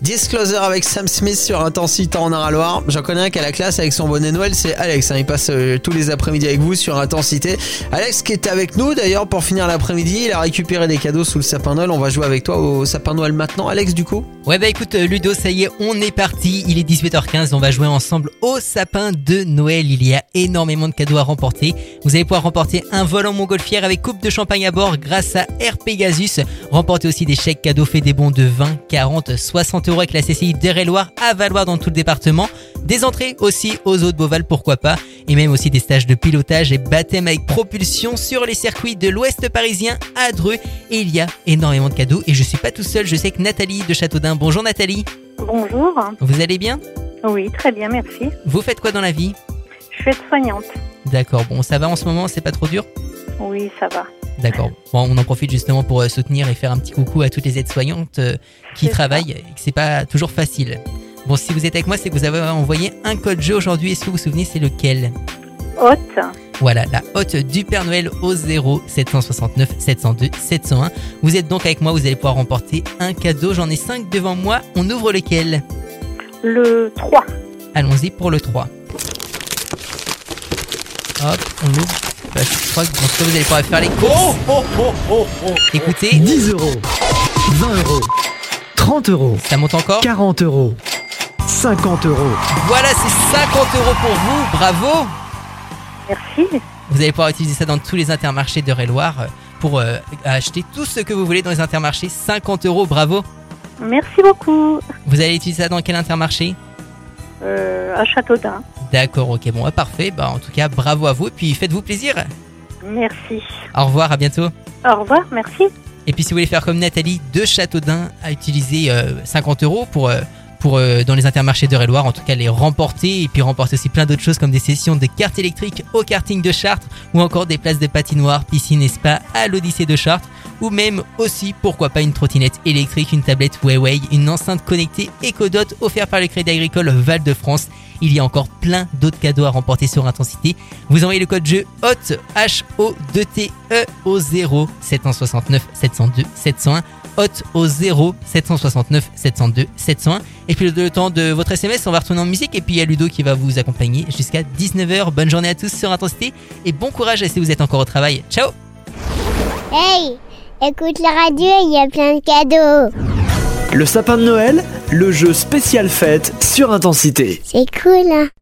Disclosure avec Sam Smith sur Intensité en Eure-et-Loire. J'en connais un qui a la classe avec son bonnet Noël, c'est Alex. Il passe tous les après-midi avec vous sur Intensité. Alex qui est avec nous d'ailleurs pour finir l'après-midi. Il a récupéré des cadeaux sous le sapin Noël. On va jouer avec toi au sapin Noël maintenant, Alex, du coup. Ouais bah écoute Ludo, ça y est, on est parti. Il est 18h15, on va jouer ensemble au sapin de Noël. Il y a énormément de cadeaux à remporter. Vous allez pouvoir remporter un vol en montgolfière avec coupe de champagne à bord grâce à Air Pegasus. Remporter aussi des chèques cadeaux faits, des bons de 20, 40, 60 euros avec la CCI d'Eure-et-Loire à valoir dans tout le département. Des entrées aussi aux eaux de Beauval, pourquoi pas. Et même aussi des stages de pilotage et baptême avec propulsion sur les circuits de l'Ouest parisien à Dreux. Et il y a énormément de cadeaux. Et je suis pas tout seul, je sais que Nathalie de Châteaudun. Bonjour Nathalie. Bonjour. Vous allez bien ? Oui, très bien, merci. Vous faites quoi dans la vie ? Je suis aide-soignante. D'accord, bon ça va en ce moment, c'est pas trop dur ? Oui, ça va. D'accord, bon on en profite justement pour soutenir et faire un petit coucou à toutes les aides-soignantes qui travaillent et que c'est pas toujours facile. Bon, si vous êtes avec moi, c'est que vous avez envoyé un code jeu aujourd'hui. Est-ce que vous vous souvenez, c'est lequel ? Hôte. Voilà, la hôte du Père Noël au 0 769 702 701. Vous êtes donc avec moi, vous allez pouvoir remporter un cadeau. J'en ai 5 devant moi. On ouvre lequel ? Le 3. Allons-y pour le 3. Hop, on ouvre. Je crois que dans ce cas, vous allez pouvoir faire les courses. Écoutez. 10 euros, 20 euros, 30 euros. Ça monte encore ? 40 euros, 50 euros. Voilà, c'est 50 euros pour vous. Bravo. Merci. Vous allez pouvoir utiliser ça dans tous les intermarchés d'Eure-et-Loire pour acheter tout ce que vous voulez dans les intermarchés. 50 euros, bravo. Merci beaucoup. Vous allez utiliser ça dans quel intermarché ? À Châteaudun. D'accord, ok, bon, parfait. Bah, en tout cas, bravo à vous et puis faites-vous plaisir. Merci. Au revoir, à bientôt. Au revoir, merci. Et puis si vous voulez faire comme Nathalie de Châteaudun, à utiliser 50 euros pour dans les intermarchés d'Eure-et-Loire, en tout cas les remporter, et puis remporter aussi plein d'autres choses comme des sessions de cartes électriques au karting de Chartres, ou encore des places de patinoire, piscine et spa à l'Odyssée de Chartres, ou même aussi, pourquoi pas, une trottinette électrique, une tablette Huawei, une enceinte connectée EcoDot offerte par le Crédit Agricole Val-de-France. Il y a encore plein d'autres cadeaux à remporter sur Intensité. Vous envoyez le code jeu HOTE, H-O-2-T-E au 0 769 702 701. HOTE au 0 769 702 701. Et puis le temps de votre SMS, on va retourner en musique. Et puis il y a Ludo qui va vous accompagner jusqu'à 19h. Bonne journée à tous sur Intensité. Et bon courage si vous êtes encore au travail. Ciao. Hey, écoute la radio, il y a plein de cadeaux. Le sapin de Noël, le jeu spécial fête sur Intensité. C'est cool, hein.